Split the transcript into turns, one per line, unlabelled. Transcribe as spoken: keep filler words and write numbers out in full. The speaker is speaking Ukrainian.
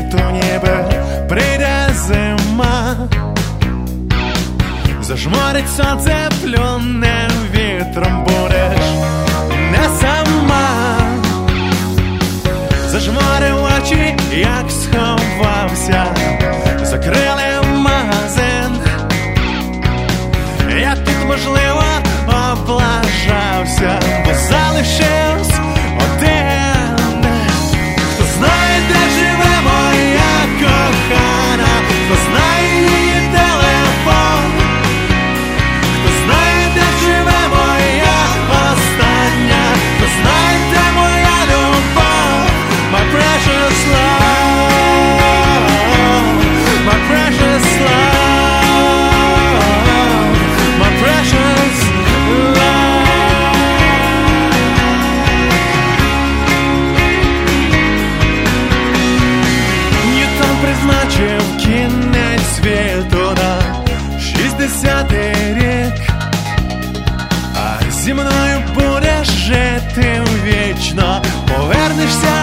світу ніби прийде зима. Зажмурить сонце, плюне вітром, будеш не сама. Зажмурив очі, як сховався, закрили магазин. Я тут, можливо, облажався, бо залишився один. Хто знає, де живе моя кохана, хто знає її телефон, хто знає, де живе моя остання, хто знає, де моя любов. My precious love, my precious love, my precious призначив кінець світу на шістдесятий рік, а зі мною будеш жити вічно, повернешся